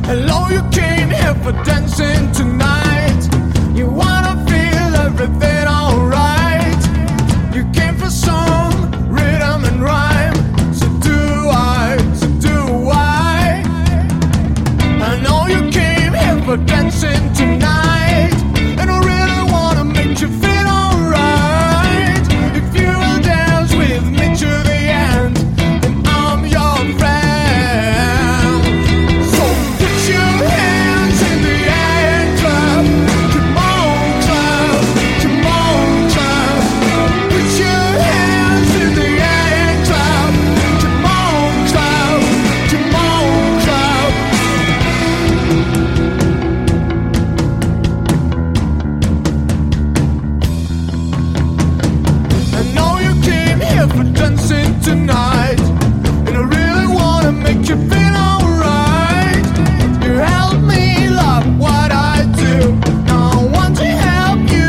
Hello, you came here for dancing tonight. You wanna feel everything alright. You came for some rhythm and rhyme. So do I, so do I. I know you came here for dancing tonight, and I really wanna make you feel alright. If you will dance with me to the end, then I'm your friend. So put your hands in the air and clap. Come on, clap. Come on, clap. Put your hands in the air and clap. Come on, clap. Come on, clap. I know you came here for dancing tonight, and I really wanna make you feel alright. You help me love what I do. Now I want to help you.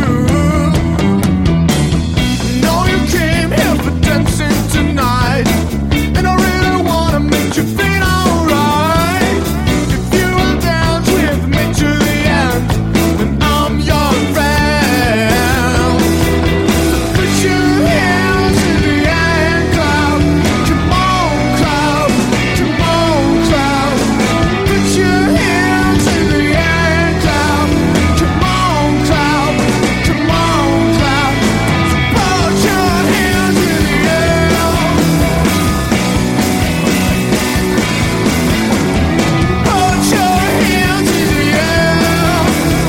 I know you came here for dancing tonight, and I really wanna make you feel alright. If you will dance with me to the end, then I'm your friend. Put your hands in the air and clap. Come on, clap. Come on, clap. Put your hands in the air and clap. Come on, clap. Come on, clap. Put your hands in the air. Put your hands in the air.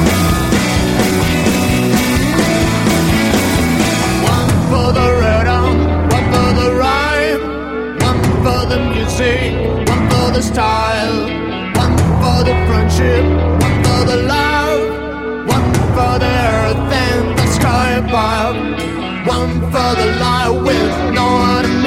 One for the rhythm, one for the rhyme, one for the music, one for the style, one for the friendship, one for the love, one for the earth and the sky above, one for the light with no one